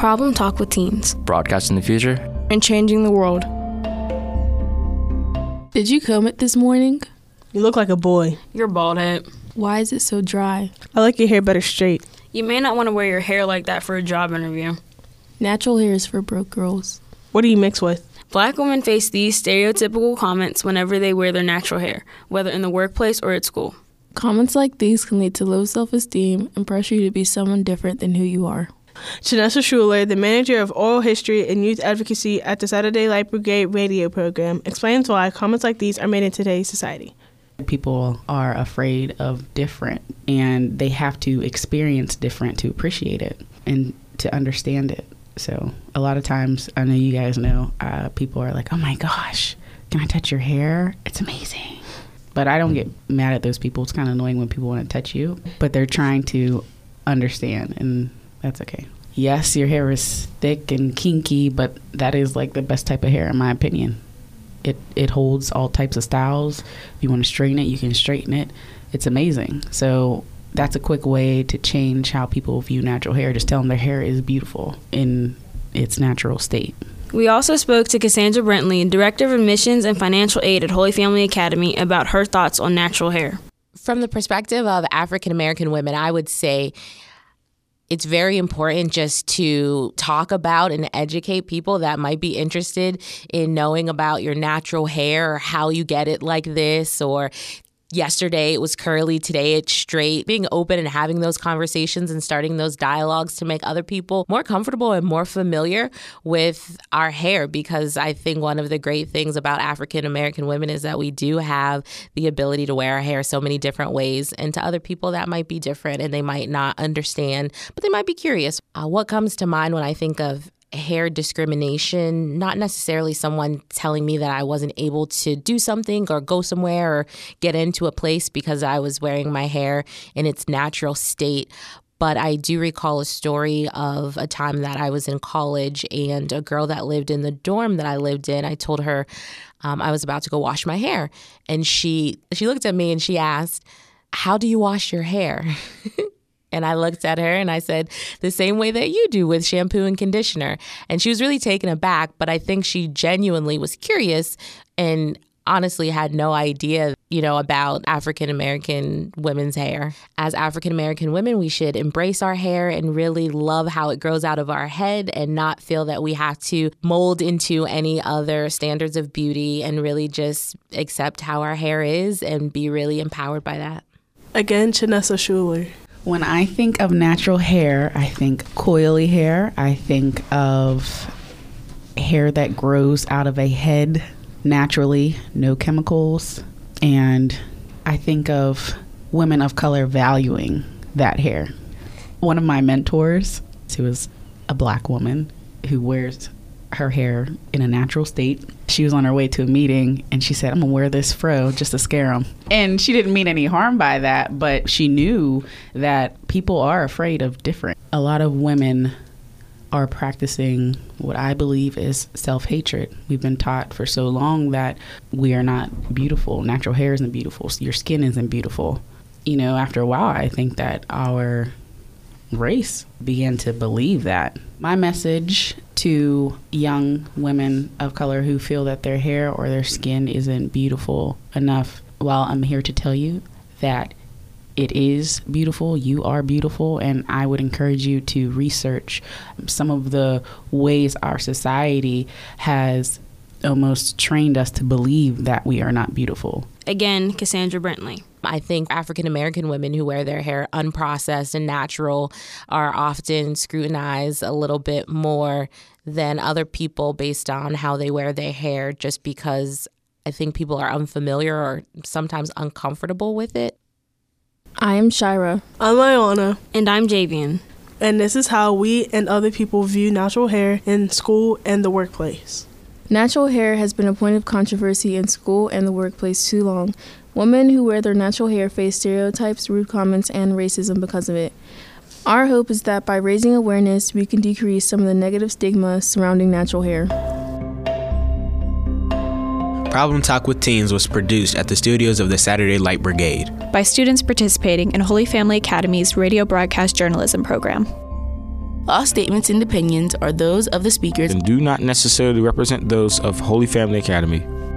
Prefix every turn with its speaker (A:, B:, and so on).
A: Problem Talk with Teens.
B: Broadcasting the future.
A: And changing the world.
C: Did you comb it this morning?
D: You look like a boy.
A: You're bald head.
C: Why is it so dry?
D: I like your hair better straight.
A: You may not want to wear your hair like that for a job interview.
C: Natural hair is for broke girls.
D: What do you mix with?
A: Black women face these stereotypical comments whenever they wear their natural hair, whether in the workplace or at school.
C: Comments like these can lead to low self-esteem and pressure you to be someone different than who you are.
D: Janessa Schuler, the manager of oral history and youth advocacy at the Saturday Light Brigade radio program, explains why comments like these are made in today's society.
E: People are afraid of different, and they have to experience different to appreciate it and to understand it. So a lot of times, I know you guys know, people are like, oh my gosh, can I touch your hair? It's amazing. But I don't get mad at those people. It's kind of annoying when people want to touch you, but they're trying to understand, and that's okay. Yes, your hair is thick and kinky, but that is like the best type of hair in my opinion. It holds all types of styles. If you want to straighten it, you can straighten it. It's amazing. So that's a quick way to change how people view natural hair. Just tell them their hair is beautiful in its natural state.
A: We also spoke to Cassandra Brentley, Director of Admissions and Financial Aid at Holy Family Academy, about her thoughts on natural hair.
F: From the perspective of African American women, I would say it's very important just to talk about and educate people that might be interested in knowing about your natural hair or how you get it like this, or yesterday it was curly, today it's straight. Being open and having those conversations and starting those dialogues to make other people more comfortable and more familiar with our hair, because I think one of the great things about African American women is that we do have the ability to wear our hair so many different ways, and to other people that might be different and they might not understand, but they might be curious. What comes to mind when I think of hair discrimination? Not necessarily someone telling me that I wasn't able to do something or go somewhere or get into a place because I was wearing my hair in its natural state. But I do recall a story of a time that I was in college, and a girl that lived in the dorm that I lived in, I told her I was about to go wash my hair. And she looked at me and she asked, "How do you wash your hair?" And I looked at her and I said, "The same way that you do, with shampoo and conditioner." And she was really taken aback, but I think she genuinely was curious and honestly had no idea, about African American women's hair. As African American women, we should embrace our hair and really love how it grows out of our head and not feel that we have to mold into any other standards of beauty, and really just accept how our hair is and be really empowered by that.
D: Again, Janessa Schuler.
E: When I think of natural hair, I think coily hair. I think of hair that grows out of a head naturally, no chemicals. And I think of women of color valuing that hair. One of my mentors, who is a Black woman who wears her hair in a natural state, she was on her way to a meeting and she said, "I'm gonna wear this fro just to scare them." And she didn't mean any harm by that, but she knew that people are afraid of different. A lot of women are practicing what I believe is self-hatred. We've been taught for so long that we are not beautiful. Natural hair isn't beautiful. Your skin isn't beautiful. After a while, I think that our race began to believe that. My message to young women of color who feel that their hair or their skin isn't beautiful enough, well, I'm here to tell you that it is beautiful. You are beautiful. And I would encourage you to research some of the ways our society has almost trained us to believe that we are not beautiful.
A: Again, Cassandra Brentley.
F: I think African American women who wear their hair unprocessed and natural are often scrutinized a little bit more than other people based on how they wear their hair, just because I think people are unfamiliar or sometimes uncomfortable with it.
C: I am Shira.
D: I'm Iona.
A: And I'm Javian.
D: And this is how we and other people view natural hair in school and the workplace.
C: Natural hair has been a point of controversy in school and the workplace too long. Women who wear their natural hair face stereotypes, rude comments, and racism because of it. Our hope is that by raising awareness, we can decrease some of the negative stigma surrounding natural hair.
G: Problem Talk with Teens was produced at the studios of the Saturday Light Brigade
H: by students participating in Holy Family Academy's radio broadcast journalism program.
B: All statements and opinions are those of the speakers
H: and do not necessarily represent those of Holy Family Academy.